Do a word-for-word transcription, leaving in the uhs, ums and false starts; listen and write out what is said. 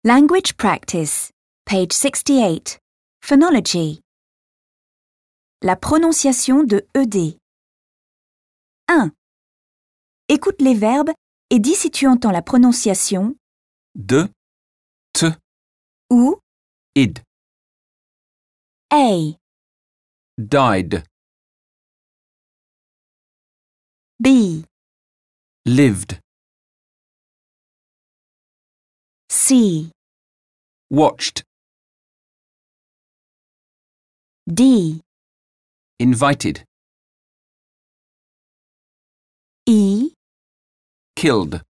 Language practice, page sixty-eight. Phonology. La prononciation de E D. un. Écoute les verbes et dis si tu entends la prononciation de, te, ou id, A, died, B, lived, C, watched, D, invited, E, killed.